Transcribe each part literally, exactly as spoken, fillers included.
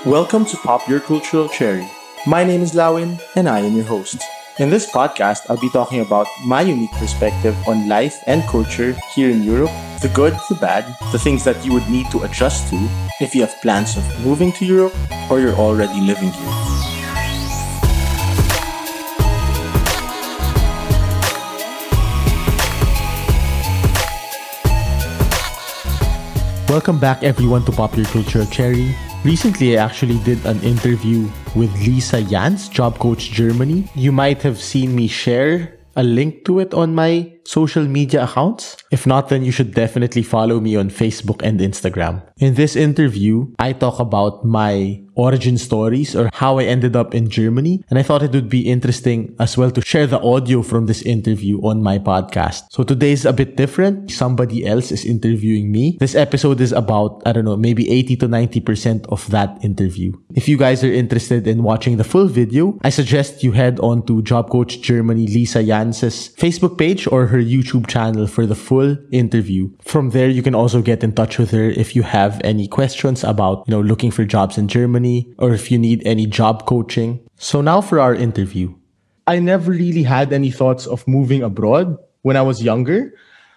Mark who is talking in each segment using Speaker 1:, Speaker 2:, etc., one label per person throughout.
Speaker 1: Welcome to Pop Your Cultural Cherry. My name is Lawin, and I am your host. In this podcast, I'll be talking about my unique perspective on life and culture here in Europe, the good, the bad, the things that you would need to adjust to if you have plans of moving to Europe or you're already living here. Welcome back everyone to Pop Your Cultural Cherry. Recently, I actually did an interview with Lisa Jans, Job Coach Germany. You might have seen me share a link to it on my social media accounts. If not, then you should definitely follow me on Facebook and Instagram. In this interview, I talk about my origin stories or how I ended up in Germany. And I thought it would be interesting as well to share the audio from this interview on my podcast. So today's a bit different. Somebody else is interviewing me. This episode is about, I don't know, maybe eighty to ninety percent of that interview. If you guys are interested in watching the full video, I suggest you head on to Job Coach Germany Lisa Jans's Facebook page or her YouTube channel for the full interview. From there, you can also get in touch with her if you have any questions about, you know, looking for jobs in Germany, or if you need any job coaching. So now for our interview. I never really had any thoughts of moving abroad when I was younger.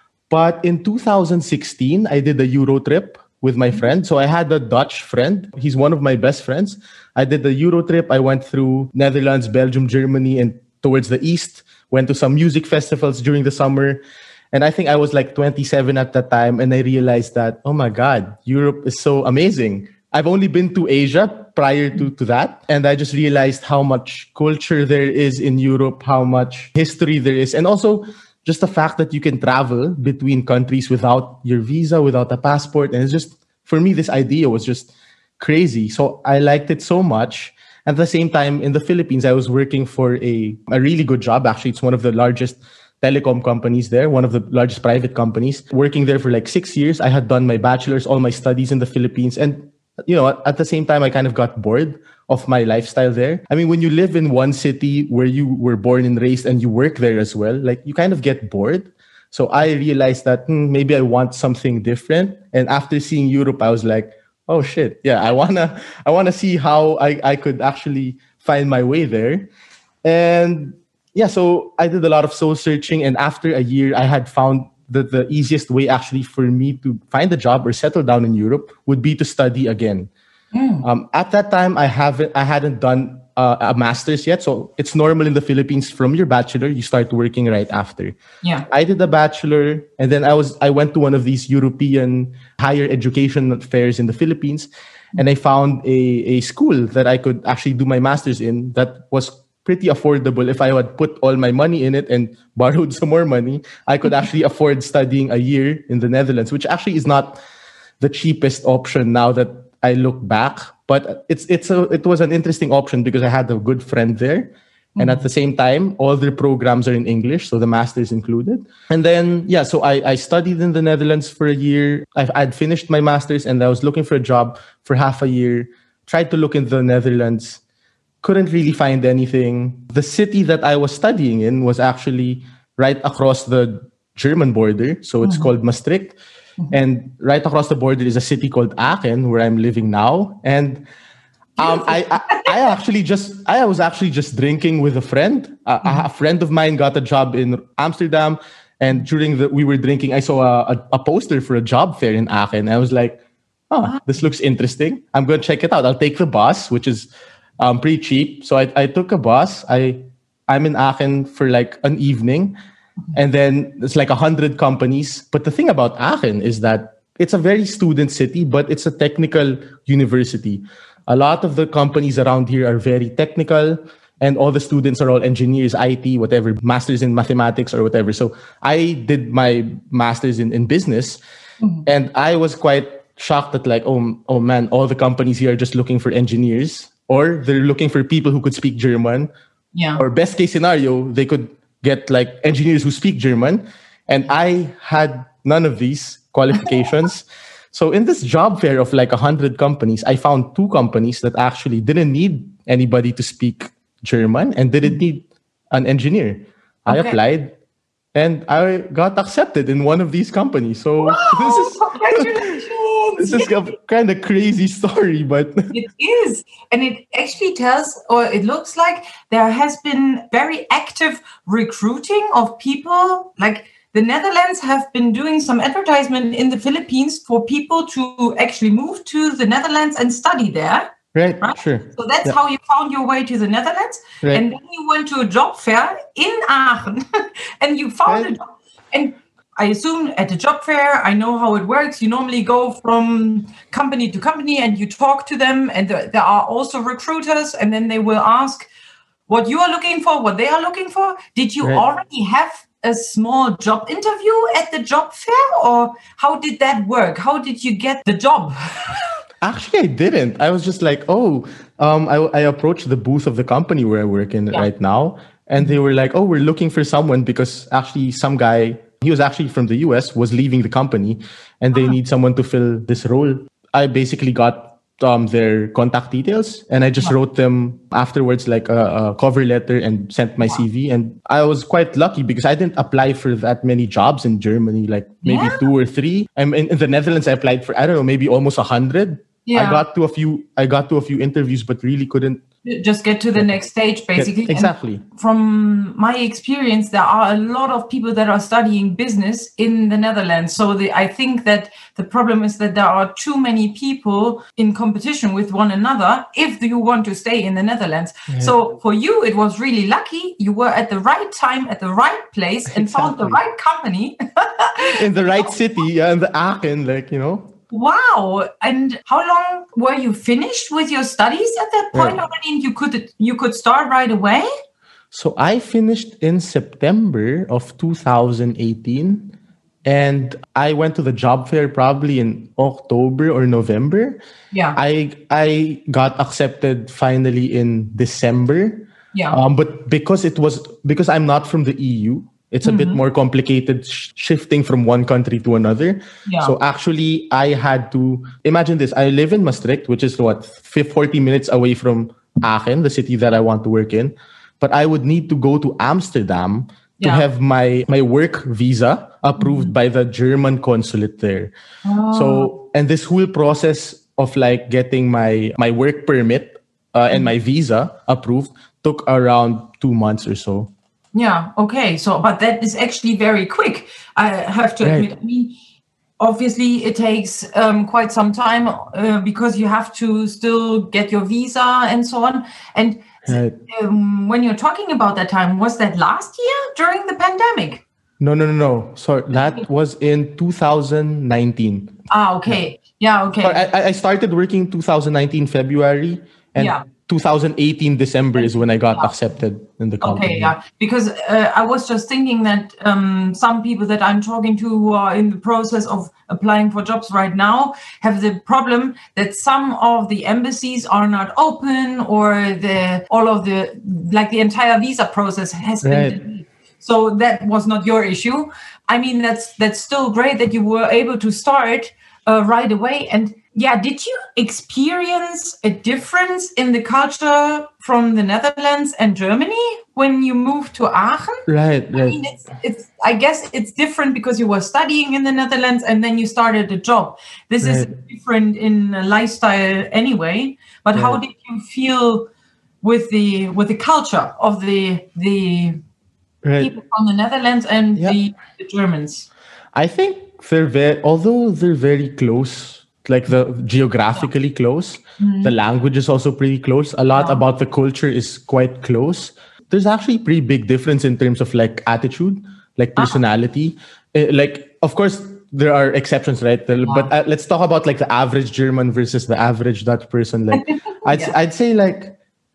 Speaker 1: But in two thousand sixteen, I did a Euro trip with my friend. So I had a Dutch friend. He's one of my best friends. I did the Euro trip. I went through Netherlands, Belgium, Germany, and towards the east. Went to some music festivals during the summer. And I think I was like twenty-seven at that time. And I realized that, oh my God, Europe is so amazing. I've only been to Asia prior to, to that. And I just realized how much culture there is in Europe, how much history there is. And also just the fact that you can travel between countries without your visa, without a passport. And it's just, for me, this idea was just crazy. So I liked it so much. At the same time, in the Philippines, I was working for a, a really good job. Actually, it's one of the largest telecom companies there, one of the largest private companies. Working there for like six years. I had done my bachelor's, all my studies in the Philippines. And, you know, at the same time, I kind of got bored of my lifestyle there. I mean, when you live in one city where you were born and raised and you work there as well, like you kind of get bored. So I realized that hmm, maybe I want something different. And after seeing Europe, I was like, oh shit, yeah, I wanna I wanna see how I, I could actually find my way there. And yeah, so I did a lot of soul searching. And after a year, I had found that the easiest way actually for me to find a job or settle down in Europe would be to study again. Mm. Um, at that time, I haven't I hadn't done uh, a master's yet. So it's normal in the Philippines from your bachelor, you start working right after.
Speaker 2: Yeah.
Speaker 1: I did a bachelor and then I was I went to one of these European higher education fairs in the Philippines. And I found a, a school that I could actually do my master's in that was pretty affordable. If I had put all my money in it and borrowed some more money, I could actually afford studying a year in the Netherlands, which actually is not the cheapest option now that I look back. But it's it's a it was an interesting option because I had a good friend there. Mm-hmm. And at the same time, all their programs are in English, so the master's included. And then, yeah, so I, I studied in the Netherlands for a year. I've, I'd finished my master's and I was looking for a job for half a year. Tried to look in the Netherlands. Couldn't really find anything. The city that I was studying in was actually right across the German border. So it's mm-hmm. called Maastricht. Mm-hmm. And right across the border is a city called Aachen, where I'm living now. And um, I, I, I actually just, I was actually just drinking with a friend. Uh, mm-hmm. A friend of mine got a job in Amsterdam. And during the, we were drinking, I saw a, a, a poster for a job fair in Aachen. I was like, oh, this looks interesting. I'm going to check it out. I'll take the bus, which is Um, pretty cheap. So I, I took a bus. I, I'm in Aachen for like an evening. And then it's like a hundred companies. But the thing about Aachen is that it's a very student city, but it's a technical university. A lot of the companies around here are very technical. And all the students are all engineers, I T, whatever, masters in mathematics or whatever. So I did my master's in, in business. Mm-hmm. And I was quite shocked that like, oh, oh man, all the companies here are just looking for engineers. Or they're looking for people who could speak German.
Speaker 2: Yeah.
Speaker 1: Or best case scenario, they could get like engineers who speak German. And I had none of these qualifications. So in this job fair of like one hundred companies, I found two companies that actually didn't need anybody to speak German and didn't need an engineer. I
Speaker 2: okay.
Speaker 1: applied. and I got accepted in one of these companies. So
Speaker 2: Wow,
Speaker 1: this is
Speaker 2: congratulations.
Speaker 1: this is a kind of crazy story, but
Speaker 2: It is. And it actually tells, or it looks like there has been very active recruiting of people. Like the Netherlands have been doing some advertisement in the Philippines for people to actually move to the Netherlands and study there.
Speaker 1: right,
Speaker 2: Right?
Speaker 1: sure.
Speaker 2: So that's
Speaker 1: Yeah.
Speaker 2: how you found your way to the Netherlands.
Speaker 1: Right.
Speaker 2: And then you went to a job fair in Aachen and you found
Speaker 1: Right.
Speaker 2: a job. And I assume at the job fair, I know how it works. You normally go from company to company and you talk to them. And there, there are also recruiters. And then they will ask what you are looking for, what they are looking for. Did you
Speaker 1: Right.
Speaker 2: already have a small job interview at the job fair? Or how did that work? How did you get the job?
Speaker 1: Actually, I didn't. I was just like, oh, um, I, I approached the booth of the company where I work in
Speaker 2: Yeah.
Speaker 1: right now. And they were like, oh, we're looking for someone because actually some guy, he was actually from the U S, was leaving the company and they need someone to fill this role. I basically got um, their contact details and I just wrote them afterwards like a, a cover letter and sent my C V. And I was quite lucky because I didn't apply for that many jobs in Germany, like maybe
Speaker 2: Yeah.
Speaker 1: two or three. I'm in, in the Netherlands, I applied for, I don't know, maybe almost a hundred.
Speaker 2: Yeah.
Speaker 1: I got to a few, I got to a few interviews, but really couldn't
Speaker 2: Just get to the next stage,
Speaker 1: get,
Speaker 2: basically. And
Speaker 1: exactly.
Speaker 2: from my experience, there are a lot of people that are studying business in the Netherlands. So the, I think that the problem is that there are too many people in competition with one another if you want to stay in the Netherlands. So for you, it was really lucky. You were at the right time, at the right place, and found the
Speaker 1: Exactly.
Speaker 2: right company.
Speaker 1: In the right city, yeah, in the Aachen, like, you know.
Speaker 2: Wow! And how long were you finished with your studies at that point
Speaker 1: Right.
Speaker 2: already? And you could you could start right away?
Speaker 1: So I finished in September of two thousand eighteen and I went to the job fair probably in October or November.
Speaker 2: Yeah.
Speaker 1: I I got accepted finally in December.
Speaker 2: Yeah.
Speaker 1: Um, but because it was because I'm not from the E U, it's a bit more complicated sh- shifting from one country to another.
Speaker 2: Yeah.
Speaker 1: So actually, I had to imagine this. I live in Maastricht, which is what fif- forty minutes away from Aachen, the city that I want to work in. But I would need to go to Amsterdam to
Speaker 2: Yeah.
Speaker 1: have my my work visa approved by the German consulate there. So and this whole process of like getting my my work permit uh, and my visa approved took around two months or so.
Speaker 2: Yeah. Okay. So, but that is actually very quick. I have to
Speaker 1: Right.
Speaker 2: admit. I mean, obviously, it takes um, quite some time uh, because you have to still get your visa and so on. And
Speaker 1: Right.
Speaker 2: um, when you're talking about that time, was that last year during the pandemic?
Speaker 1: No, no, no, no. Sorry, that was in two thousand nineteen.
Speaker 2: Ah, okay. Yeah. Okay.
Speaker 1: Sorry, I, I started working two thousand nineteen February, and
Speaker 2: Yeah.
Speaker 1: two thousand eighteen December is when I got accepted in the company.
Speaker 2: Okay, yeah, because uh, I was just thinking that um, some people that I'm talking to who are in the process of applying for jobs right now have the problem that some of the embassies are not open, or the all of the like the entire visa process has been
Speaker 1: Right.
Speaker 2: delayed. So that was not your issue. I mean, that's that's still great that you were able to start uh, right away. And yeah, did you experience a difference in the culture from the Netherlands and Germany when you moved to Aachen?
Speaker 1: Right,
Speaker 2: I
Speaker 1: right.
Speaker 2: mean, it's it's. I guess it's different because you were studying in the Netherlands and then you started a job. This is
Speaker 1: Right.
Speaker 2: different in uh, lifestyle anyway. But how
Speaker 1: Right.
Speaker 2: did you feel with the with the culture of the the
Speaker 1: Right.
Speaker 2: people from the Netherlands and
Speaker 1: Yeah.
Speaker 2: the, the Germans?
Speaker 1: I think they're very, although they're very close, like the geographically close, the language is also pretty close. A lot about the culture is quite close. There's actually pretty big difference in terms of like attitude, like personality. Eh, Like, of course, there are exceptions, right? The- But uh, let's talk about like the average German versus the average Dutch person. Like, I'd,
Speaker 2: Yeah.
Speaker 1: I'd say like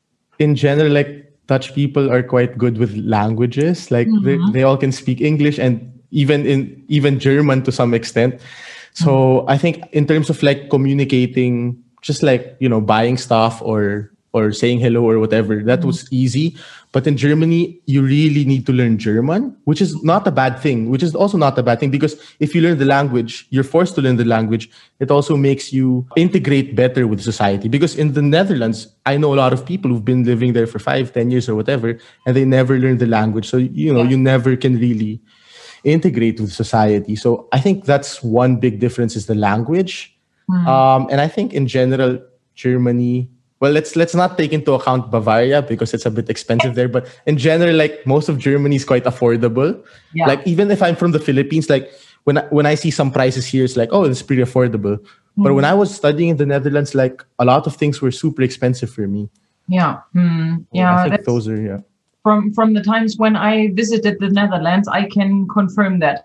Speaker 1: in general, like Dutch people are quite good with languages. Like they, they all can speak English and even in even German to some extent. So I think in terms of like communicating, just like, you know, buying stuff or or saying hello or whatever, that was easy. But in Germany, you really need to learn German, which is not a bad thing, which is also not a bad thing because if you learn the language, you're forced to learn the language. It also makes you integrate better with society. Because in the Netherlands, I know a lot of people who've been living there for five, ten years or whatever, and they never learned the language. So, you know,
Speaker 2: Yeah.
Speaker 1: you never can really integrate with society. So I think that's one big difference is the language.
Speaker 2: Mm.
Speaker 1: Um, and I think in general, Germany, well, let's let's not take into account Bavaria because it's a bit expensive there. But in general, like most of Germany is quite affordable.
Speaker 2: Yeah.
Speaker 1: Like even if I'm from the Philippines, like when I, when I see some prices here, it's like, oh, it's pretty affordable. Mm. But when I was studying in the Netherlands, like a lot of things were super expensive for me.
Speaker 2: Yeah. Mm. Yeah.
Speaker 1: I think those are, yeah.
Speaker 2: From from the times when I visited the Netherlands, I can confirm that.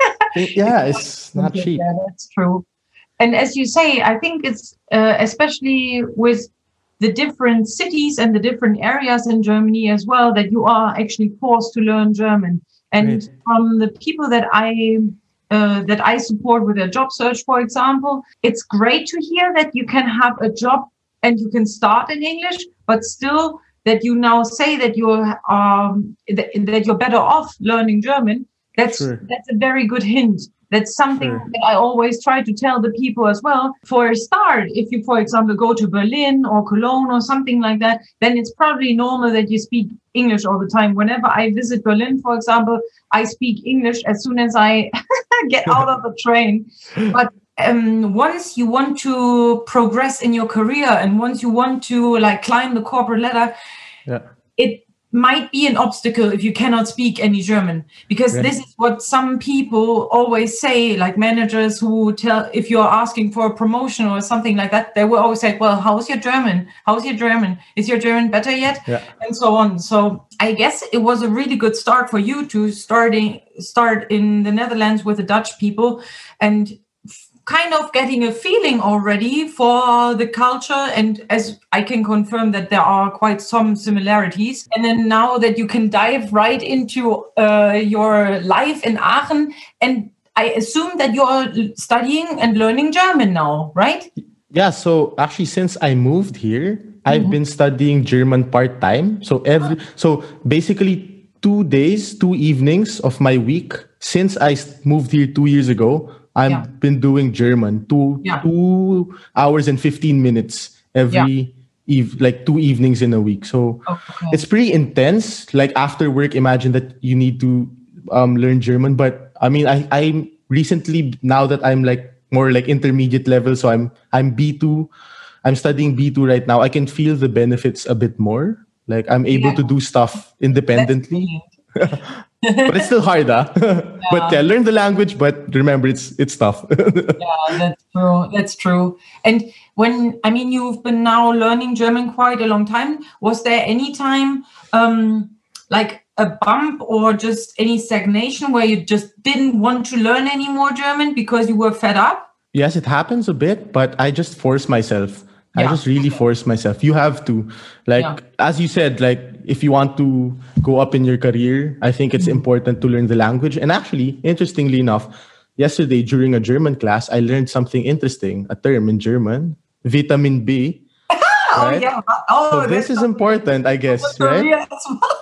Speaker 1: Yeah, it's not cheap.
Speaker 2: Yeah, that's true. And as you say, I think it's uh, especially with the different cities and the different areas in Germany as well, that you are actually forced to learn German. And
Speaker 1: Right.
Speaker 2: from the people that I uh, that I support with a job search, for example, it's great to hear that you can have a job and you can start in English, but still that you now say that you're um, that, that you're better off learning German. That's
Speaker 1: Sure.
Speaker 2: that's a very good hint. That's something
Speaker 1: Sure.
Speaker 2: that I always try to tell the people as well. For a start, if you, for example, go to Berlin or Cologne or something like that, then it's probably normal that you speak English all the time. Whenever I visit Berlin, for example, I speak English as soon as I get out of the train. But um, once you want to progress in your career and once you want to like climb the corporate ladder,
Speaker 1: Yeah.
Speaker 2: it might be an obstacle if you cannot speak any German, because
Speaker 1: Right.
Speaker 2: this is what some people always say, like managers who tell, if you're asking for a promotion or something like that, they will always say, well, how's your German? How's your German? Is your German better yet?
Speaker 1: Yeah.
Speaker 2: And so on. So I guess it was a really good start for you to starting start in the Netherlands with the Dutch people and kind of getting a feeling already for the culture. And as I can confirm that there are quite some similarities. And then now that you can dive right into uh, your life in Aachen, and I assume that you're studying and learning German now, right?
Speaker 1: Yeah, so actually since I moved here, I've
Speaker 2: Mhm.
Speaker 1: been studying German part-time. So every so basically two days, two evenings of my week since I s- moved here two years ago, I've
Speaker 2: Yeah.
Speaker 1: been doing German. Two
Speaker 2: Yeah.
Speaker 1: two hours and fifteen minutes every eve like two evenings in a week. So
Speaker 2: Okay.
Speaker 1: it's pretty intense. Like after work, imagine that you need to um, learn German. But I mean, I I recently now that I'm like more like intermediate level, so I'm I'm B two. I'm studying B two right now. I can feel the benefits a bit more. Like I'm able
Speaker 2: Yeah.
Speaker 1: to do stuff independently,
Speaker 2: That's
Speaker 1: but it's still hard, ah. But yeah, learn the language. But remember, it's it's tough.
Speaker 2: Yeah, that's true. That's true. And when, I mean, you've been now learning German quite a long time. Was there any time, um, like a bump or just any stagnation where you just didn't want to learn any more German because you were fed up?
Speaker 1: Yes, it happens a bit, but I just force myself. I
Speaker 2: Yeah.
Speaker 1: just really force myself. You have to, like,
Speaker 2: Yeah.
Speaker 1: as you said, like, if you want to go up in your career, I think it's important to learn the language. And actually, interestingly enough, yesterday during a German class, I learned something interesting, a term in German, vitamin B.
Speaker 2: Oh,
Speaker 1: Right?
Speaker 2: yeah. Oh,
Speaker 1: So this is important, I guess, right?
Speaker 2: Korea as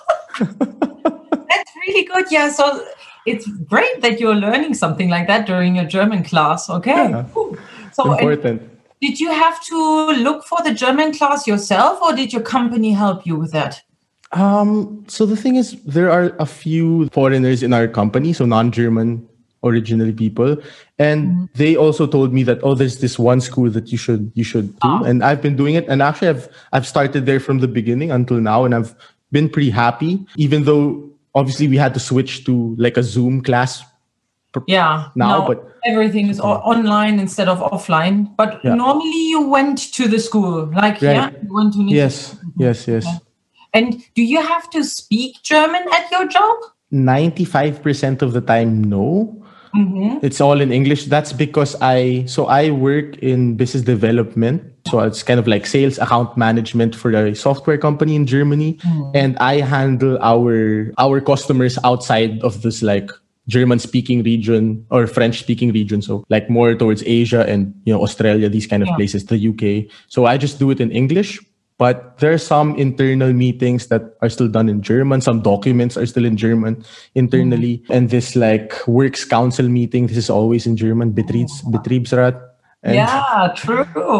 Speaker 2: well. That's really good. Yeah. So it's great that you're learning something like that during your German class. Okay.
Speaker 1: Yeah.
Speaker 2: Cool. So, and
Speaker 1: Important.
Speaker 2: did you have to look for the German class yourself, or did your company help you with that?
Speaker 1: Um, so the thing is, there are a few foreigners in our company, so non-German originally people, and they also told me that, oh, there's this one school that you should you should do,
Speaker 2: Ah.
Speaker 1: and I've been doing it, and actually I've I've started there from the beginning until now, and I've been pretty happy, even though obviously we had to switch to like a Zoom class.
Speaker 2: Yeah.
Speaker 1: Now, but-
Speaker 2: everything is o- online instead of offline. But
Speaker 1: Yeah.
Speaker 2: normally you went to the school, like
Speaker 1: Right.
Speaker 2: yeah, you went to
Speaker 1: Yes, yes, yes.
Speaker 2: And do you have to speak German at your job?
Speaker 1: ninety-five percent of the time, no.
Speaker 2: Mm-hmm.
Speaker 1: It's all in English. That's because I so I work in business development. So it's kind of like sales account management for a software company in Germany. And I handle our our customers outside of this like German speaking region or French speaking region. So like more towards Asia and you know Australia, these kind of
Speaker 2: Yeah.
Speaker 1: places, the U K. So I just do it in English. But there are some internal meetings that are still done in German. Some documents are still in German internally. And this like works council meeting, this is always in German, Betriebs, Betriebsrat. And
Speaker 2: Yeah, true.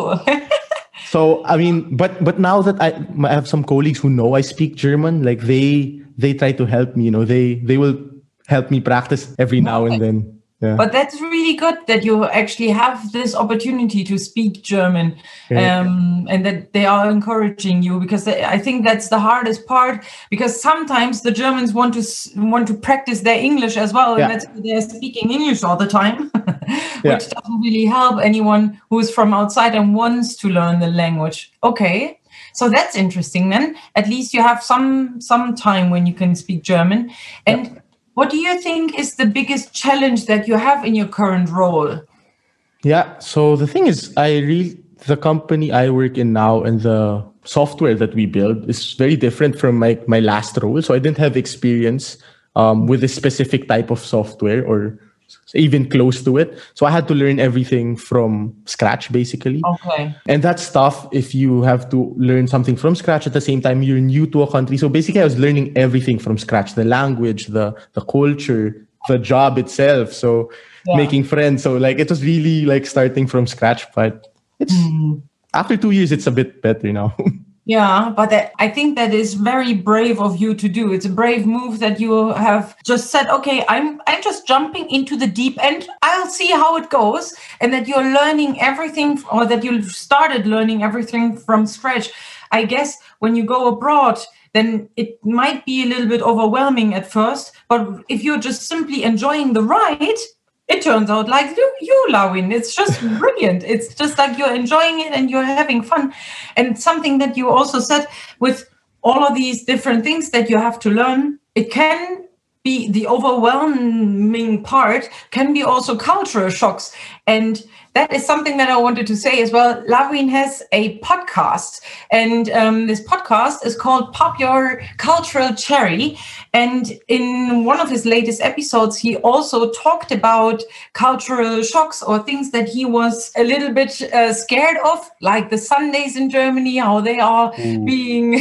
Speaker 1: so, I mean, but but now that I, I have some colleagues who know I speak German, like they they try to help me, you know, they they will help me practice every now and then. Yeah.
Speaker 2: But that's really good that you actually have this opportunity to speak German,
Speaker 1: Yeah.
Speaker 2: um, and that they are encouraging you, because I think that's the hardest part, because sometimes the Germans want to s- want to practice their English as well, and
Speaker 1: Yeah.
Speaker 2: that's why they're speaking English all the time,
Speaker 1: Yeah.
Speaker 2: which doesn't really help anyone who's from outside and wants to learn the language. Okay. So that's interesting then. At least you have some some time when you can speak German. And
Speaker 1: Yeah.
Speaker 2: what do you think is the biggest challenge that you have in your current role?
Speaker 1: Yeah. So the thing is, I really, the company I work in now and the software that we build is very different from my, my last role. So I didn't have experience um, with a specific type of software or even close to it. So I had to learn everything from scratch, basically.
Speaker 2: Okay.
Speaker 1: And that's tough if you have to learn something from scratch at the same time you're new to a country. So basically I was learning everything from scratch, the language, the the culture, the job itself. So
Speaker 2: Yeah.
Speaker 1: making friends. So like it was really like starting from scratch, but it's after two years it's a bit better now.
Speaker 2: Yeah, but that, I think that is very brave of you to do. It's a brave move that you have just said, okay, I'm I'm just jumping into the deep end. I'll see how it goes. And that you're learning everything, or that you started learning everything from scratch. I guess when you go abroad, then it might be a little bit overwhelming at first. But if you're just simply enjoying the ride, it turns out like you, you Lawin. It's just brilliant. It's just like you're enjoying it and you're having fun. And something that you also said, with all of these different things that you have to learn, it can be the overwhelming part, can be also cultural shocks. And that is something that I wanted to say as well. Lawin has a podcast, and um, this podcast is called Pop Your Cultural Cherry. And in one of his latest episodes, he also talked about cultural shocks or things that he was a little bit uh, scared of, like the Sundays in Germany, how they are
Speaker 1: Ooh.
Speaker 2: being,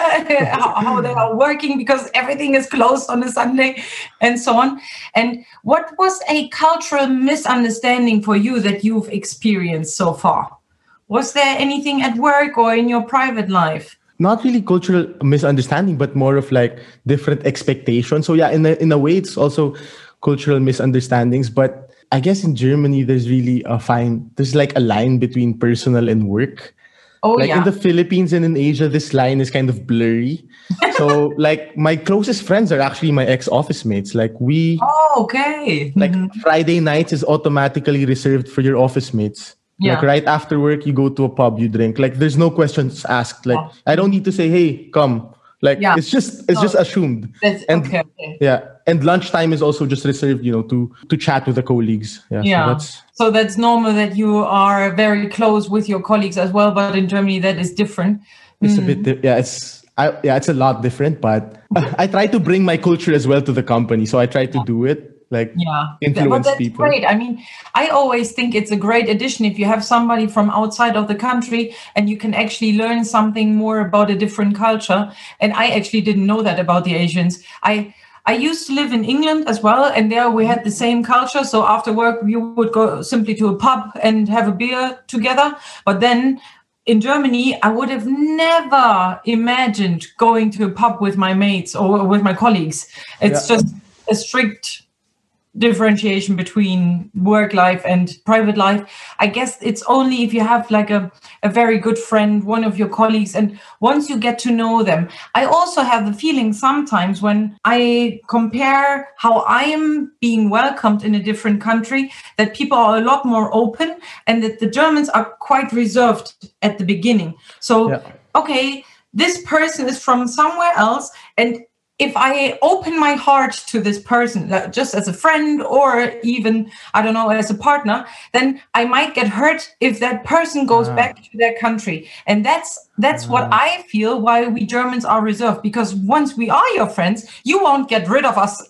Speaker 2: how, how they are working because everything is closed on a Sunday, and so on. And what was a cultural misunderstanding for you that you've experienced so far? Was there anything at work or in your private life?
Speaker 1: Not really cultural misunderstanding, but more of like different expectations. So yeah, in a, in a way, it's also cultural misunderstandings. But I guess in Germany, there's really a fine, there's like a line between personal and work.
Speaker 2: Oh,
Speaker 1: like
Speaker 2: yeah.
Speaker 1: in the Philippines and in Asia, this line is kind of blurry. So like my closest friends are actually my ex-office mates. Like we,
Speaker 2: Oh, okay.
Speaker 1: like
Speaker 2: Mhm.
Speaker 1: Friday nights is automatically reserved for your office mates.
Speaker 2: Yeah.
Speaker 1: Like right after work, you go to a pub, you drink. Like there's no questions asked. Like
Speaker 2: Yeah.
Speaker 1: I don't need to say, "Hey, come." Like
Speaker 2: Yeah.
Speaker 1: it's just it's
Speaker 2: No.
Speaker 1: just assumed.
Speaker 2: That's
Speaker 1: And
Speaker 2: okay. okay.
Speaker 1: yeah, and lunchtime is also just reserved, you know, to to chat with the colleagues. Yeah,
Speaker 2: Yeah.
Speaker 1: so that's
Speaker 2: So that's normal that you are very close with your colleagues as well, but in Germany that is different.
Speaker 1: it's a bit di- yeah, it's I, yeah, it's a lot different. But I try to bring my culture as well to the company, so I try to do it. Like
Speaker 2: Yeah,
Speaker 1: influence
Speaker 2: but that's
Speaker 1: people.
Speaker 2: great. I mean, I always think it's a great addition if you have somebody from outside of the country and you can actually learn something more about a different culture. And I actually didn't know that about the Asians. I I used to live in England as well, and there we had the same culture. So after work, we would go simply to a pub and have a beer together. But then in Germany, I would have never imagined going to a pub with my mates or with my colleagues. It's
Speaker 1: Yeah.
Speaker 2: just a strict differentiation between work life and private life. I guess it's only if you have like a, a very good friend, one of your colleagues, and once you get to know them. I also have the feeling sometimes when I compare how I am being welcomed in a different country, that people are a lot more open and that the Germans are quite reserved at the beginning. So,
Speaker 1: Yeah.
Speaker 2: okay, this person is from somewhere else, and if I open my heart to this person, like just as a friend or even, I don't know, as a partner, then I might get hurt if that person goes
Speaker 1: Ah.
Speaker 2: back to their country. And that's that's what I feel why we Germans are reserved, because once we are your friends, you won't get rid of us.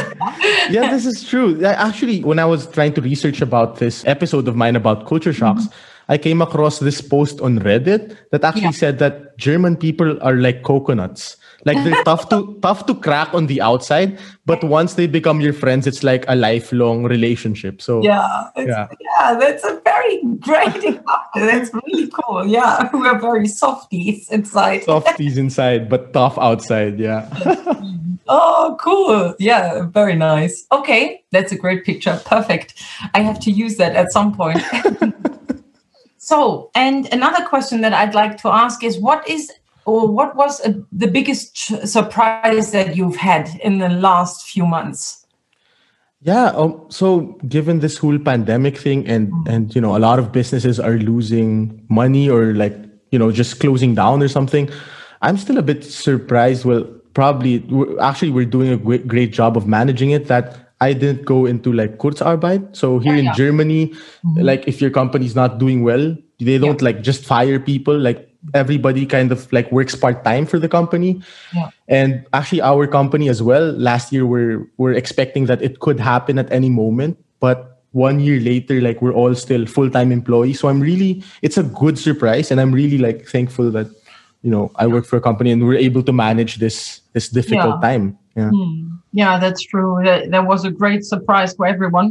Speaker 1: Yeah, this is true. I- Actually, when I was trying to research about this episode of mine about culture shocks,
Speaker 2: Mm-hmm.
Speaker 1: I came across this post on Reddit that actually
Speaker 2: Yeah.
Speaker 1: said that German people are like coconuts. Like they're tough to tough to crack on the outside, but once they become your friends, it's like a lifelong relationship. So
Speaker 2: Yeah, it's,
Speaker 1: Yeah.
Speaker 2: yeah, that's a very great example. That's really cool. Yeah, we're very softies inside.
Speaker 1: softies inside, but tough outside. Yeah.
Speaker 2: Oh, cool. Yeah, very nice. Okay, that's a great picture. Perfect. I have to use that at some point. So, and another question that I'd like to ask is what is or what was uh, the biggest ch- surprise that you've had in the last few months?
Speaker 1: Yeah. Um, so given this whole pandemic thing and, and, you know, a lot of businesses are losing money or like, you know, just closing down or something, I'm still a bit surprised. Well, probably we're, actually we're doing a great, great job of managing it that I didn't go into like Kurzarbeit. So here
Speaker 2: Oh,
Speaker 1: in
Speaker 2: yeah.
Speaker 1: Germany,
Speaker 2: Mhm.
Speaker 1: like if your company's not doing well, they don't like just fire people. Like everybody kind of like works part time for the company.
Speaker 2: Yeah.
Speaker 1: And actually our company as well, last year we're we're expecting that it could happen at any moment. But one year later, like we're all still full-time employees. So I'm really, it's a good surprise. And I'm really like thankful that, you know, I work for a company and we're able to manage this this difficult
Speaker 2: Yeah.
Speaker 1: time. Yeah.
Speaker 2: Hmm. Yeah, that's true. That, that was a great surprise for everyone.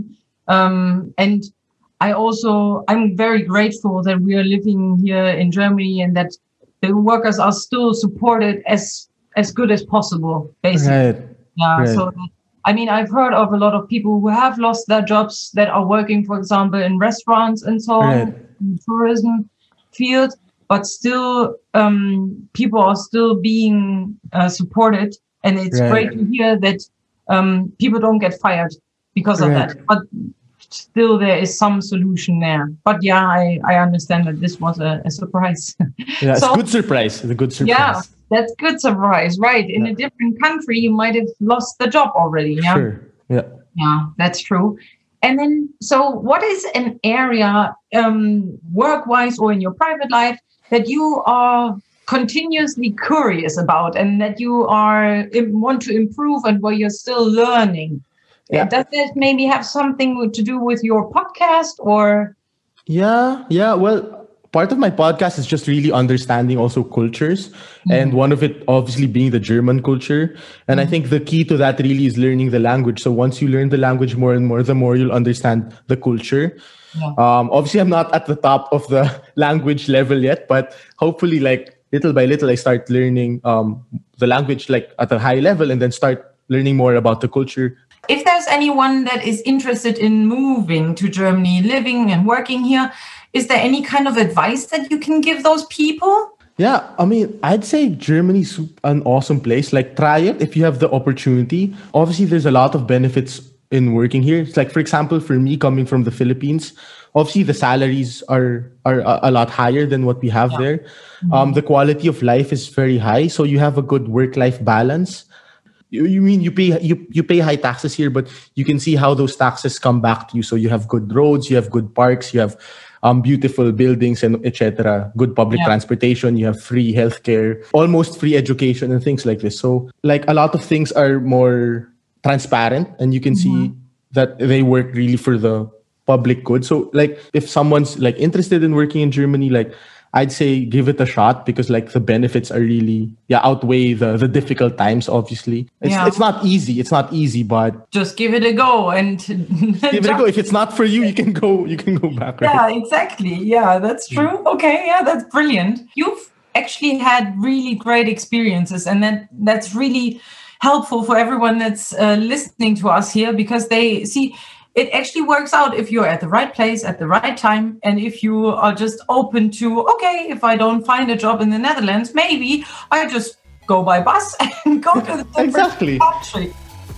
Speaker 2: Um, and I also, I'm very grateful that we are living here in Germany and that the workers are still supported as as good as possible, basically.
Speaker 1: Right.
Speaker 2: Yeah.
Speaker 1: Right.
Speaker 2: So, that, I mean, I've heard of a lot of people who have lost their jobs that are working, for example, in restaurants and so on,
Speaker 1: Right.
Speaker 2: in tourism field, but still, um, people are still being uh, supported. And it's
Speaker 1: Right.
Speaker 2: great to hear that um, people don't get fired because of
Speaker 1: Right.
Speaker 2: that. But still, there is some solution there. But yeah, I, I understand that this was a, a surprise.
Speaker 1: Yeah, it's
Speaker 2: So-
Speaker 1: a good surprise. It's a good surprise.
Speaker 2: Yeah, that's good surprise, right? In
Speaker 1: Yeah.
Speaker 2: a different country, you might have lost the job already. Yeah,
Speaker 1: Sure. Yeah.
Speaker 2: yeah, that's true. And then, so what is an area, um, work-wise or in your private life, that you are continuously curious about and that you are im- want to improve and where you're still learning?
Speaker 1: Yeah.
Speaker 2: Does that maybe have something to do with your podcast or?
Speaker 1: Yeah, yeah. Well, part of my podcast is just really understanding also cultures, and one of it obviously being the German culture. And I think the key to that really is learning the language. So once you learn the language more and more, the more you'll understand the culture.
Speaker 2: Yeah.
Speaker 1: Um, obviously, I'm not at the top of the language level yet, but hopefully, like little by little, I start learning um, the language like at a high level, and then start learning more about the culture.
Speaker 2: If there's anyone that is interested in moving to Germany, living and working here, is there any kind of advice that you can give those people?
Speaker 1: Yeah, I mean, I'd say Germany's an awesome place. Like, try it if you have the opportunity. Obviously, there's a lot of benefits in working here. It's like, for example, for me coming from the Philippines, obviously the salaries are are a, a lot higher than what we have
Speaker 2: Yeah.
Speaker 1: there. Um, the quality of life is very high, so you have a good work-life balance. You, you mean you pay you you pay high taxes here, but you can see how those taxes come back to you. So you have good roads, you have good parks, you have um, beautiful buildings, and et cetera. Good public
Speaker 2: Yeah.
Speaker 1: transportation, you have free healthcare, almost free education, and things like this. So like a lot of things are more transparent, and you can see that they work really for the public good. So like if someone's like interested in working in Germany, like I'd say give it a shot because like the benefits are really yeah outweigh the the difficult times. Obviously, it's
Speaker 2: Yeah.
Speaker 1: it's not easy. It's not easy, but
Speaker 2: Just give it a go and
Speaker 1: give it a go. If it's not for you, you can go. You can go back. Right?
Speaker 2: Yeah, exactly. Yeah, that's true. Okay, yeah, that's brilliant. You've actually had really great experiences, and that that's really helpful for everyone that's uh, listening to us here because they see it actually works out if you're at the right place at the right time, and if you are just open to, okay, if I don't find a job in the Netherlands, maybe I just go by bus and go to the different
Speaker 1: Exactly.
Speaker 2: country.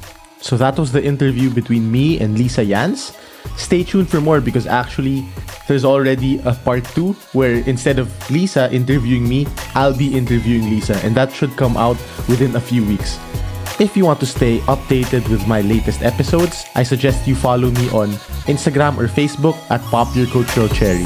Speaker 1: So that was the interview between me and Lisa Jans. Stay tuned for more because actually there's already a part two where instead of Lisa interviewing me, I'll be interviewing Lisa, and that should come out within a few weeks. If you want to stay updated with my latest episodes, I suggest you follow me on Instagram or Facebook at Pop Your Cultural Cherry.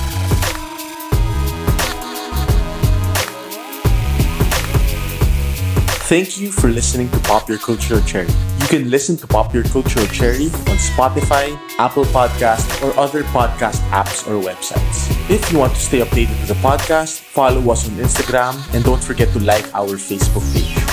Speaker 1: Thank you for listening to Pop Your Cultural Cherry. You can listen to Pop Your Cultural Cherry on Spotify, Apple Podcasts, or other podcast apps or websites. If you want to stay updated with the podcast, follow us on Instagram and don't forget to like our Facebook page.